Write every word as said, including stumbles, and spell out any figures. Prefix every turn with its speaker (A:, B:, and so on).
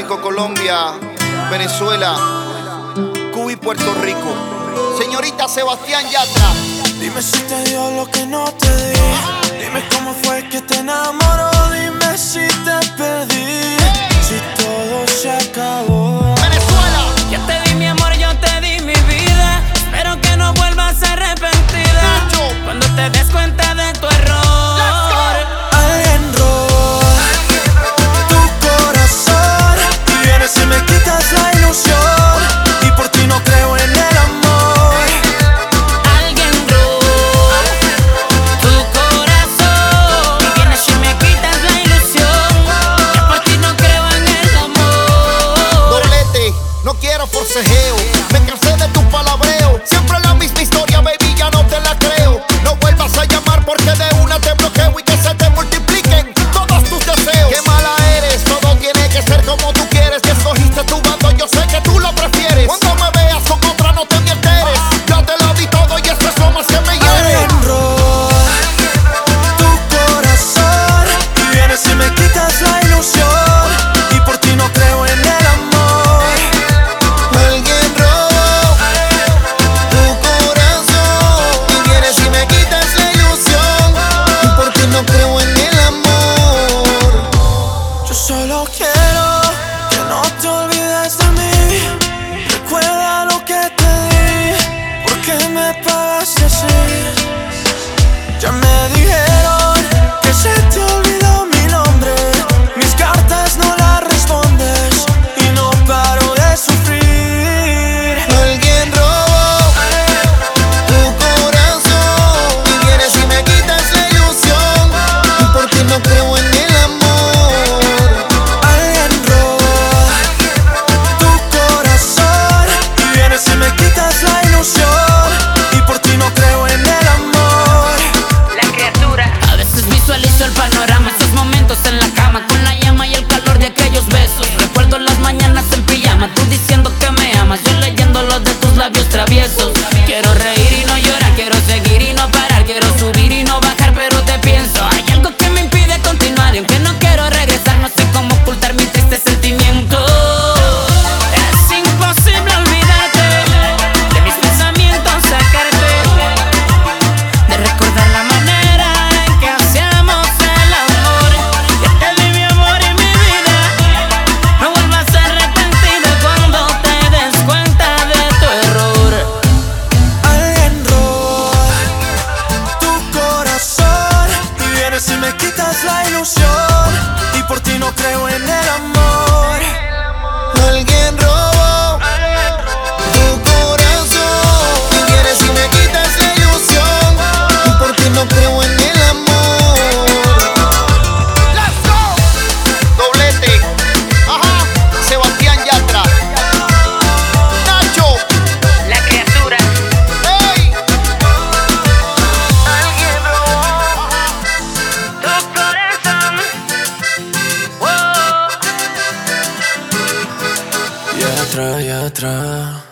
A: Rico, Colombia, Venezuela, Cuba y Puerto Rico. Señorita Sebastián Yatra.
B: Dime si te dio lo que no te di. Dime cómo fue que te enamoró. Dime si te perdí. Si todo se acabó.
A: Venezuela.
C: Yo te di mi amor, yo te di mi vida. Espero que no vuelvas arrepentida.
A: Nacho.
C: Cuando te des cuenta de tu error.
B: Alguien robó tu corazón y vienes y me quitas la ilusión. Y por ti no creo en el amor.
C: Alguien robó tu corazón y vienes y me quitas la ilusión. Y por ti no creo en el amor.
A: Doblete, no quiero forcejeo. Me cansé de tu palabreo. Siempre la misma historia, baby, ya no te la creo. No vuelvas a llamar porque de una te bloqueo y que se te multipliquen todos tus deseos. Qué mala eres, todo tiene que ser como tú quieres. Que escogiste tu bando, yo sé que tú lo prefieres. Cuando me veas con otra no te me alteres. Yo te lo di todo y esto es lo más que me hiere.
B: Alguien robó tu corazón y vienes y me quitas la ilusión. Y por ti no creo en el amor.
A: Alguien robó tu corazón y vienes y me quitas la ilusión. Y por ti no creo en el amor.
B: Yo solo quiero que no te olvides de mí. Recuerda lo que te di. ¿Por qué me pagaste así? Ya me dijeron que se te olvidó mi nombre. Mis cartas no las respondes y no paro de sufrir.
A: Alguien robó tu corazón y vienes y me quitas la ilusión. Y por ti no creo en el amor.
B: Alguien robó tu corazón y vienes y me quitas la ilusión. Y por ti no creo en el amor.
C: La criatura. A veces visualizo el panorama, esos momentos en la cama con la llama y el calor de aquellos besos. Recuerdo las mañanas en pijama, tú diciendo que me amas, yo leyendo los de tus labios traviesos. Quiero reír y no llorar, quiero seguir y no parar, quiero subir y no bajar, pero te pienso. Hay algo que me impide continuar y aunque no quiero regresar, no sé cómo ocultar mi triste sentimiento. Es imposible olvidarte de mis pensamientos, sacarte de recordar la manera en que hacíamos el amor. Yo te di mi amor y mi vida. No vuelvas a arrepentirte cuando te des cuenta de tu error.
B: Alguien robó tu corazón y vienes y me quitas la ilusión. Y por ti no creo en el amor.
A: Alguien robó tu corazón y vienes y me quitas la ilusión. Y por ti no creo en el amor. Let's go. Doblete. Ajá. Sebastián Yatra. Nacho.
C: La criatura.
A: Hey.
B: Alguien robó
C: Tu corazón. Wow.
B: y atrás, y atrás.